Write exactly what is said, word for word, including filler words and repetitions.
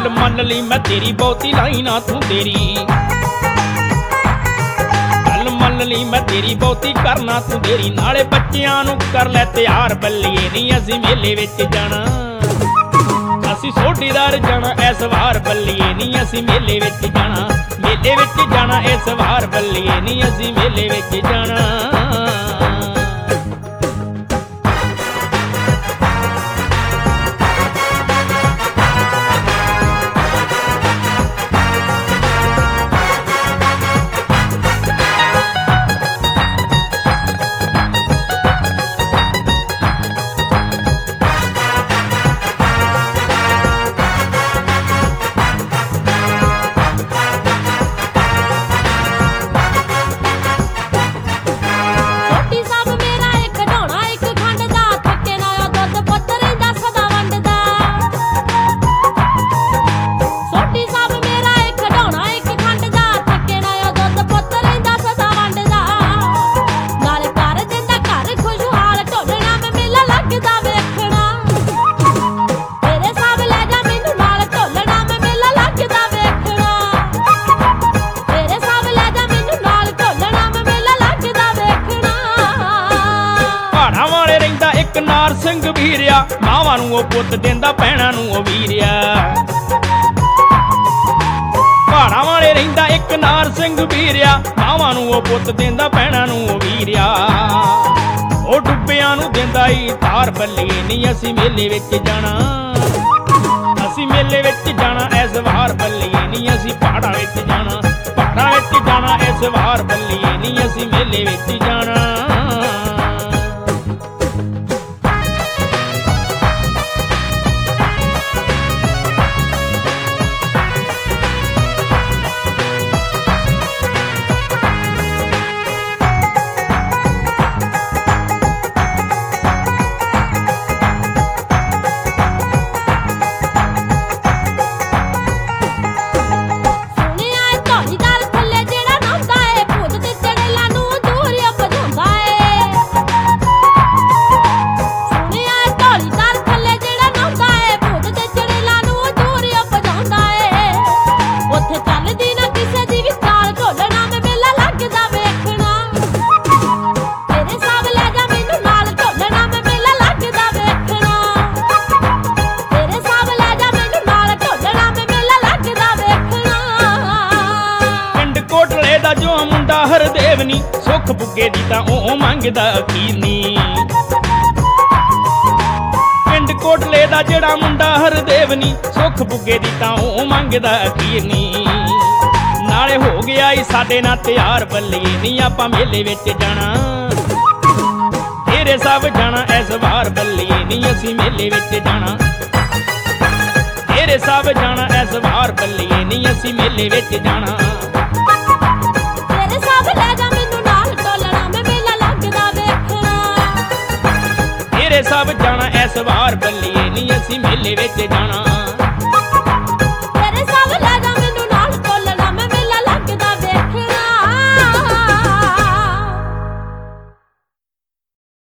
गल मन ली मैं तेरी बहुती लाई ना तू तेरी गल मन ली मैं तेरी बहुती करना तू तेरी नाले बच्चियां नू कर लै तैयार बल्लिए नी असी मेले विच जाना असी सोटीदार जाना इस वार बल्लिए नी असी मेले विच जाना मेले विच जाना इस वार बल्लिए नी असी मेले विच जाना नार सिंह वीरिया मावां नूं ओ पुत देंदा भैणां नूं ओ वीरिया पहाड़ां वाले रहिंदा एक नार सिंह वीरिया मावां नूं ओ पुत देंदा भैणां नूं ओ वीरिया ओ डुब्बियां नूं देंदा ई तार बल्लिए नी असी मेले विच जाना असी मेले विच जाना इस वार बल्लिए नी असी पहाड़ां विच जाना पहाड़ां विच जाना इस वार बल्लिए नी असी मेले विच जाना जो मुंडा हरदेव नी सुख बुगे दी तां ओ मंगदा अखीर नी पिंड कोटले दा जेड़ा मुंडा हरदेव नी सुख बुगे दी तां ओ मंगदा अखीर नी नाले हो गया ई साडे नाल तैयार बल्लिए नी आपां मेले विच जाना तेरे सब जाना इस वार बल्लिए नी असी मेले विच जाना तेरे सब जाना इस वार बल्लिए नी असी मेले विच जाना सब जाना इस वार बल्लिए नी असी मेले विच जाना।